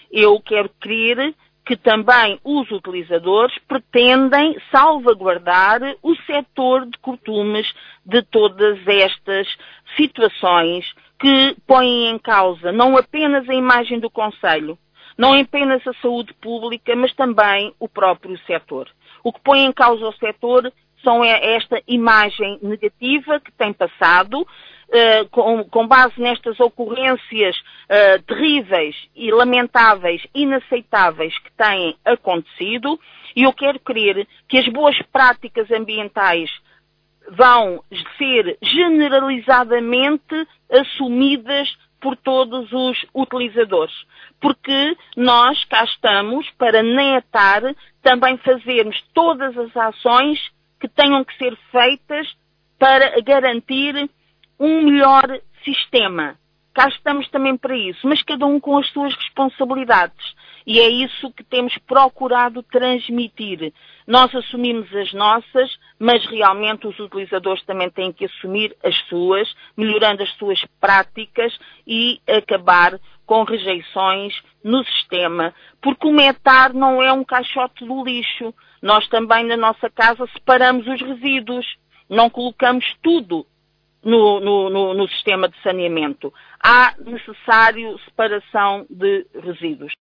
eu quero crer que também os utilizadores pretendem salvaguardar o setor de curtumes de todas estas situações que põem em causa não apenas a imagem do concelho, não apenas a saúde pública, mas também o próprio setor. O que põe em causa o setor são esta imagem negativa que tem passado, com base nestas ocorrências terríveis e lamentáveis, inaceitáveis que têm acontecido, e eu quero crer que as boas práticas ambientais vão ser generalizadamente assumidas por todos os utilizadores. Porque nós cá estamos para netar também fazermos todas as ações que tenham que ser feitas para garantir um melhor sistema. Cá estamos também para isso, mas cada um com as suas responsabilidades. E é isso que temos procurado transmitir. Nós assumimos as nossas, mas realmente os utilizadores também têm que assumir as suas, melhorando as suas práticas e acabar com rejeições no sistema. Porque o metar não é um caixote do lixo. Nós também na nossa casa separamos os resíduos. Não colocamos tudo no sistema de saneamento. Há necessário separação de resíduos.